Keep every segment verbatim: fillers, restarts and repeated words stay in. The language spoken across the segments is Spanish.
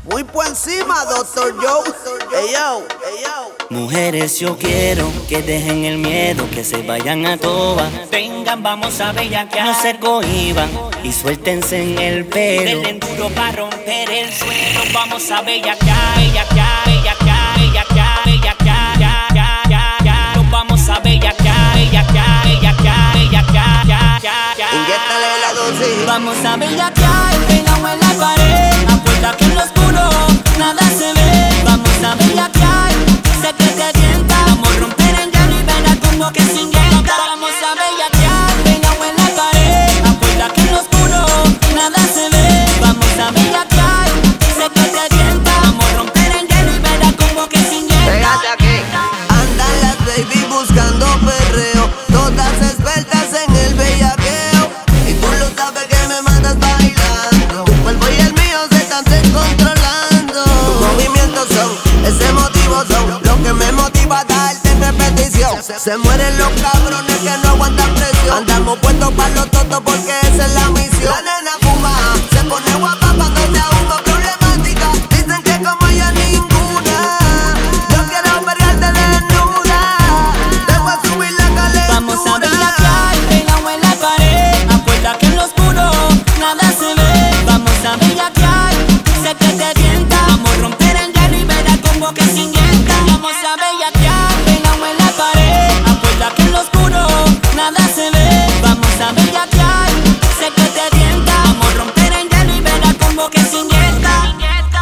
Muy por encima, doctor Joe. Ey yo, ey yo. Mujeres, yo quiero que dejen el miedo, que se vayan a toa. Vengan, vamos a bellaquear, no se cohiban y suéltense en el pelo. Denle duro para romper el suelo. Vamos a bellaquear, bellaquear, bellaquear, bellaquear, bellaquear, ya, ya, ya, ya. Nos vamos a bellaquear, bellaquear, bellaquear, bellaquear, ya, ya, ya. Inyéctale la dosis. Vamos a bellaquear, pegamos en la pared. Apuesta que en lo oscuro nada se ve. Vamos a bellaquear, sé que te tienta. Vamos a romper en hielo y verás como que se inyecta. Vamos a bellaquear, pegamos en la pared. Apuesta que en lo oscuro nada se ve. Vamos a bellaquear, sé que te tienta. Vamos a romper en hielo y verás como que se inyecta. Pégate aquí. Andan las baby buscando perreo, todas expertas en el bellaqueo. Y tú lo sabes que me mandas bailando. Tu cuerpo y el mío se están descontrolando. Tus movimientos son, ese motivo son lo que me motiva a darte en repetición. Se, se mueren los cabrones que no aguantan presión. Andamos puestos para los totos porque esa es la misión. La nena fuma, se pone guapa cuando se ahuma problemática. Dicen que como ella ninguna. Yo quiero vergarte desnuda. Te voy a subir la calentura. Vamos a bellaquear, pegamos en la pared. Apuesta que en lo oscuro nada se ve. Vamos a bellaquear, sé que te tienta. Vamos a romper en hielo y verás como que se inyecta. Vamos a bellaquear, pegamos en la pared. Apuesta que en lo oscuro nada se ve. Vamos a bellaquear, sé que te tienta. Vamos a romper en hielo y verás como que se inyecta.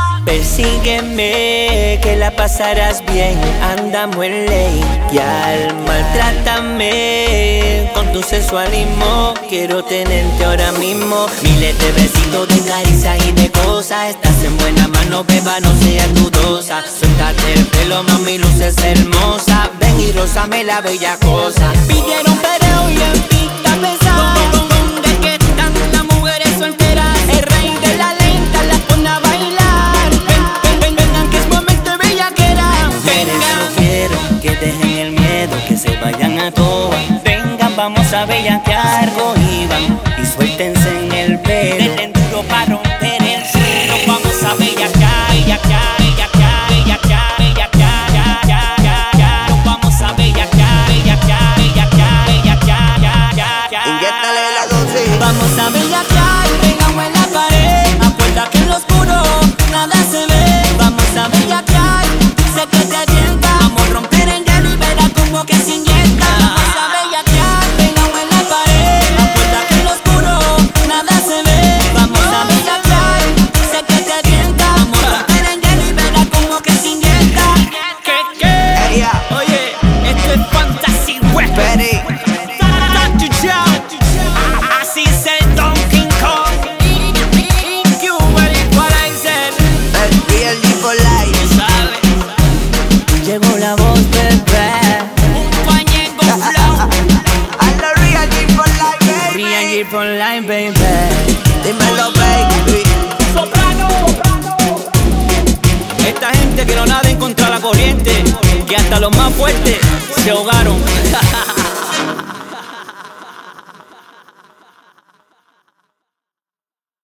Persígueme, que la pasarás bien. Andamos en ley, ya maltrátame con tu sensualismo. Quiero tenerte ahora mismo. Miles de besitos de caricia y de cosas. Estás en buena mano, beba, no seas dudosa. Suéltate el pelo, mami, luces hermosa. Ven y rózame la bella cosa. Pidieron perreo y en pista pesada. ¿Dónde que están las mujeres solteras? El rey de la lenta las pone a bailar. Ven, ven, ven, vengan que es momento de bellaquera. Mujeres, yo quiero que dejen el miedo, que se vayan a toa. Vengan, vamos a bellaquear, cohiban y suéltense en el pelo. Denle duro para romper el suelo. Vamos a bellaquear, bellaquear, bellaquear, bellaquear, bellaquear, ya, ya, ya, ya. Nos vamos a bellaquear, bellaquear, bellaquear, bellaquear, ya, ya, ya. Inyéctale la dosis. Vamos a bellaquear, pegamos en la pared. Apuesta que en lo oscuro nada se ve. Vamos a bellaquear, sé que te tienta. Vamos a romper en hielo y verás como que se inyecta. Vamos a bellaquear, pegamos en la pared. Apuesta que en lo oscuro nada se ve. Vamos a bellaquear, sé que te tienta. Vamos a romper en hielo y verás como que se inyecta. ¿Qué, qué? Ella, Oye, esto es Fantasy Records. Betty. doctor Joe, así es el Donkey Kong. You ready for what I said? El B L G for life. ¿Sabes? Llegó la voz, bebé. Un pañengo flow. I love real G for life, baby. Rian G for life, baby. Dímelo, baby. Soprano. Esta gente que no naden contra la corriente, que hasta los más fuertes se ahogaron.